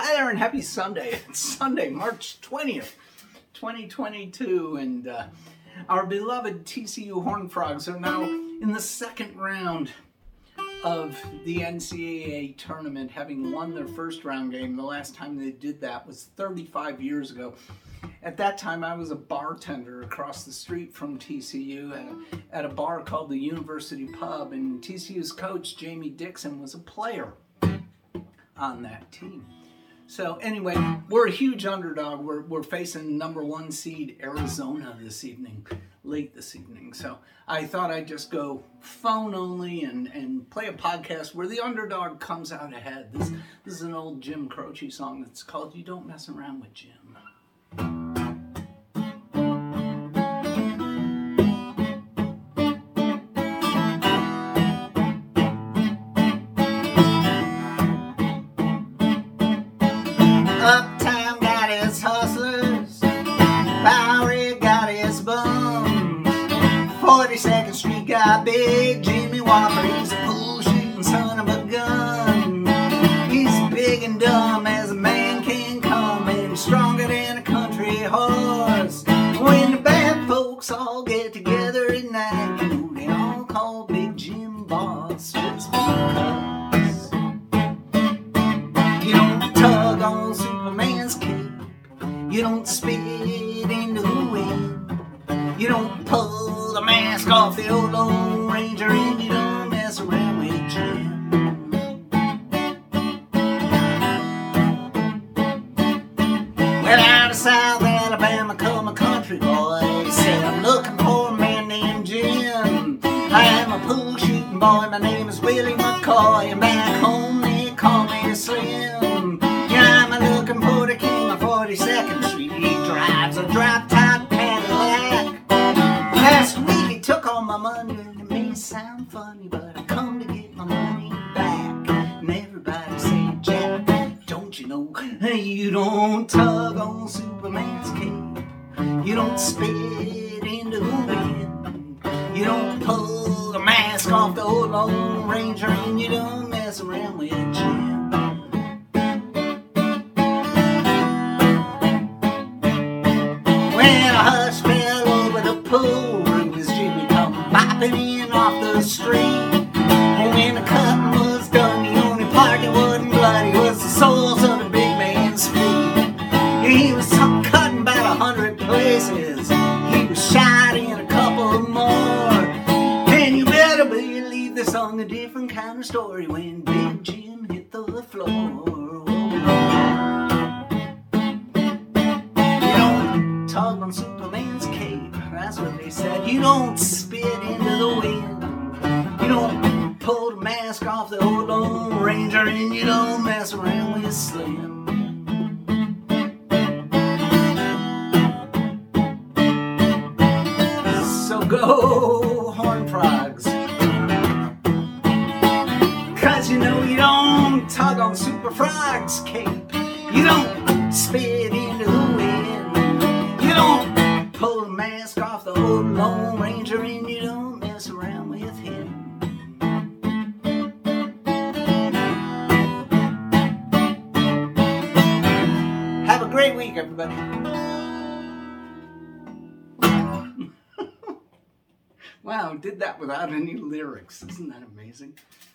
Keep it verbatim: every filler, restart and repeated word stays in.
Hi there and happy Sunday. It's Sunday, March twentieth, twenty twenty-two, and uh, our beloved T C U Horned Frogs are now in the second round of the N C double A tournament, having won their first round game. The last time they did that was thirty-five years ago. At that time, I was a bartender across the street from T C U at a, at a bar called the University Pub, and T C U's coach, Jamie Dixon, was a player on that team. So anyway, we're a huge underdog. We're, we're facing number one seed Arizona this evening, late this evening. So I thought I'd just go phone only and, and play a podcast where the underdog comes out ahead. This, this is an old Jim Croce song that's called You Don't Mess Around with Jim. Uptown got his hustlers, Bowery got his bums, forty-second Street got Big Jimmy Walker. He's a bull-shooting son of a gun. He's big and dumb as a man can come, and he's stronger than a country horse. When the bad folks all get together at night, you know they all call Big Jim boss, just because you don't tug on Superman's cape, you don't spit into the wind, you don't pull the mask off the old Lone Ranger, and you don't mess around with Jim. Well, out of South Alabama come a country boy. He said, I'm looking for a man named Jim. I am a pool shooting boy, my name is Willie McCoy, and back home they call me Slim. Yeah, I'm looking for the king of forty-second Street. He drives a drop-top Cadillac. Last week he took all my money, and it may sound funny, but I come to get my money back. And everybody say, Jack, don't you know, you don't tug on Superman's cape, you don't spit into the wind, you don't pull the mask off the old Lone Ranger, and you don't mess around with Jim. When a hush fell over the pool, it was Jimmy come bopping in off the street. And when the cutting was done, the only part that wasn't bloody was the soles of the big man's feet. He was cutting about a hundred places, he was shot in a couple more. And you better believe this song a different kind of story when Big Jim hit the floor. You don't tug on Superman's cape, that's what they said. You don't spit into the wind, you don't pull the mask off the old Lone Ranger, and you don't mess around with Slim. So go, Horned Frogs, 'cause you know you don't tug on Super Frog's cape, you don't spit into the wind, you don't pull the mask off the old Lone Ranger, and you don't mess around with him. Have a great week, everybody. Wow, did that without any lyrics. Isn't that amazing?